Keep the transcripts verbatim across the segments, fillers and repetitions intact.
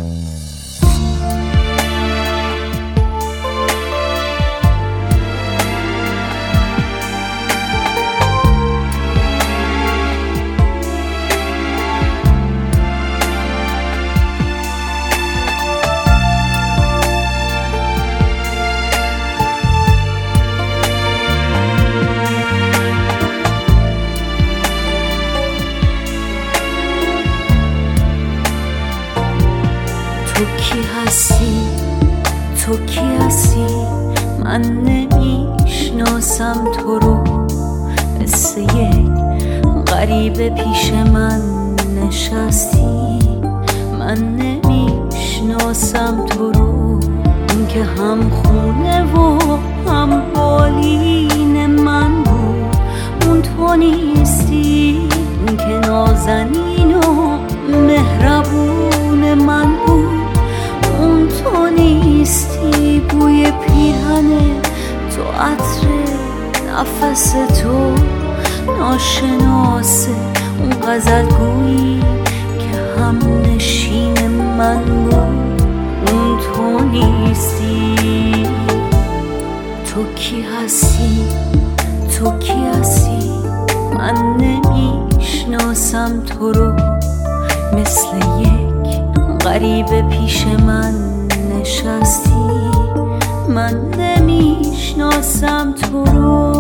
تو کی هستی؟ تو کی هستی؟ من نمیشناسم تو رو، مثل یک غریبه پیش من نشستی. من نمیشناسم تو رو، اون که هم خونه و هم بالین من بود. اون تو نیستی، اون که نازنین و مهربون من بود. اون تو نیستی، بوی پیرهن تو، عطر نفس تو ناشناسه. اون غزلگویی که هم نشین من بود. اون تو نیستی. تو کی هستی؟ تو کی هستی؟ من نمیشناسم تو رو، مثل یک غریبه پیش من نشستی. من نمیشناسم تو رو.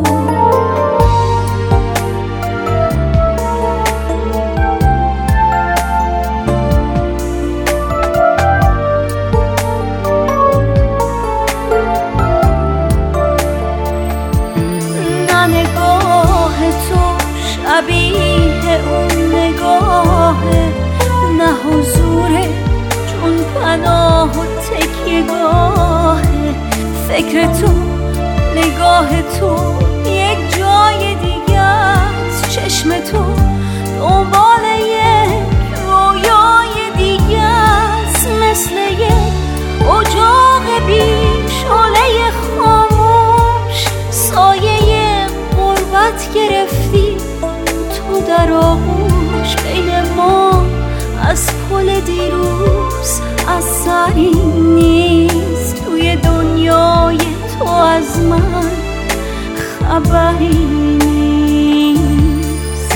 نه نگاه تو شبیه اون نگاهه، نه حضوره چون پناه و تکیه‌گاهه. فکر تو، نگاه تو یک جای دیگه است. چشم تو دنبال یک رویای دیگه است. مثل یک اجاق بی شعله خاموش، سایه غربت گرفتی تو در آغوش. بین ما از پل دیروز اثری نیست، توی دنیای تو از من خبری نیست.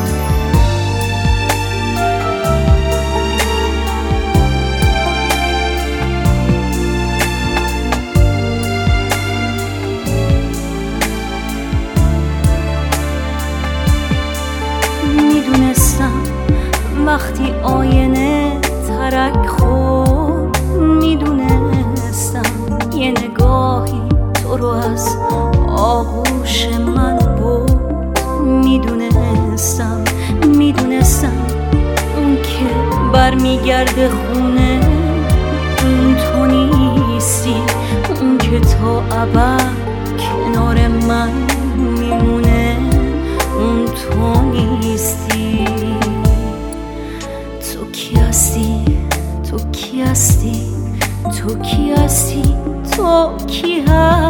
میدونستم وقتی آینه ترک خورد، میدونستم یه نگاهی تو رو از آغوش من برد. میدونستم میدونستم اون که برمیگرده خونه، اون تو نیستی. اون که تا ابد کنار من میمونه، اون تو نیستی. تو کی هستی؟ تو کی هستی؟ تو کی هستی؟ تو کی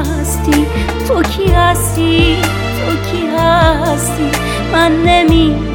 هستی؟ تو کی هستی؟ تو کی هستی؟ من نمی